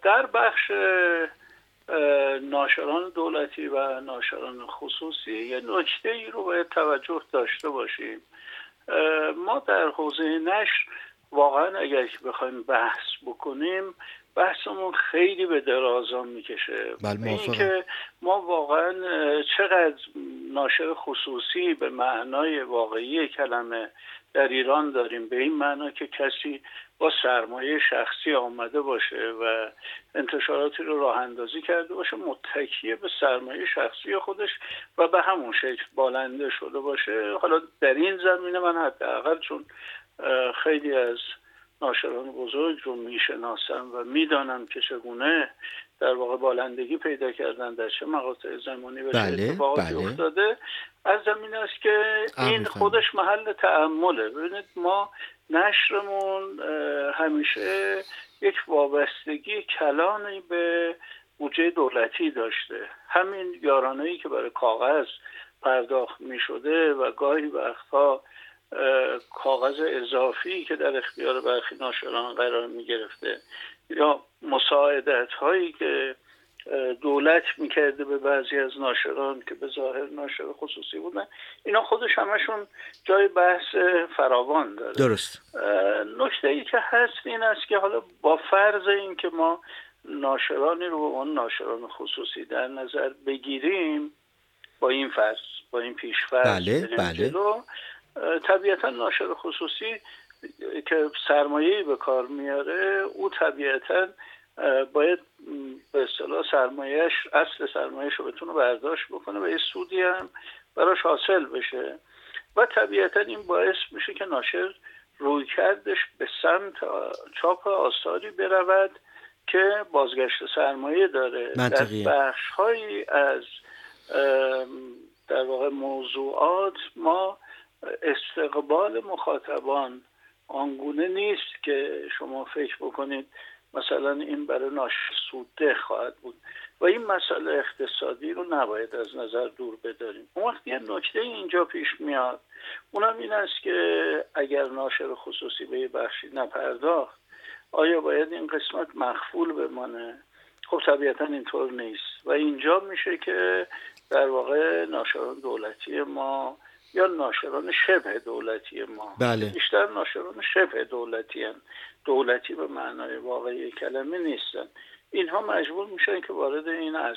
در بخش ناشران دولتی و ناشران خصوصی یه نکته ای رو باید توجه داشته باشیم. ما در حوزه نشر واقعا اگر که بخوایم بحث بکنیم بحثمون خیلی به درازا میکشه. این که ما واقعا چقدر ناشر خصوصی به معنای واقعی کلمه در ایران داریم، به این معنا که کسی با سرمایه شخصی آمده باشه و انتشاراتی رو راه اندازی کرده باشه، متکی به سرمایه شخصی خودش و به همون شکل بالنده شده باشه. حالا در این زمینه من حداقل چون خیلی از ناشران بزرگ رو میشناسم و میدانم که چگونه در واقع بالندگی پیدا کردن، در چه مقاطع زمانی و چه اتفاقاتی افتاده، از زمین است که این خودش محل تأمله. ببینید ما نشرمون همیشه یک وابستگی کلانی به بودجه دولتی داشته. همین یارانه‌ای که برای کاغذ پرداخت می شده و گاهی وقتها کاغذ اضافی که در اختیار برخی ناشران قرار می گرفته یا مساعدت هایی که دولت می کرده به بعضی از ناشران که به ظاهر ناشر خصوصی بودن، اینا خودش همشون جای بحث فراوان داره. درست. نکته ای که هست این است که حالا با فرض این که ما ناشرانی رو به عنوان ناشران خصوصی در نظر بگیریم، با این فرض، با این پیش‌فرض بله. طبیعتا ناشر خصوصی که سرمایه‌ای به کار میاره، او طبیعتا باید به اصطلاح اصل سرمایه‌اش رو بتونه برداشت بکنه و یه سودی هم براش حاصل بشه و طبیعتا این باعث میشه که ناشر رویکردش به سمت چاپ آثاری برود که بازگشت سرمایه داره. منطقیه. در بخش‌هایی از در واقع موضوعات ما استقبال مخاطبان آنگونه نیست که شما فکر بکنید مثلا این برای ناشر سودده خواهد بود و این مسئله اقتصادی رو نباید از نظر دور بداریم. اون وقت یه نکته اینجا پیش میاد، اونم این است که اگر ناشر خصوصی به یه بخشی نپرداخت آیا باید این قسمت مخفول بمانه؟ خب طبیعتا اینطور نیست و اینجا میشه که در واقع ناشران دولتی ما یا ناشران شبه دولتی ما، بیشتر ناشران شبه دولتی هستند، دولتی به معنای واقعی کلمه نیستن، اینها مجبور میشن که وارد این عرصه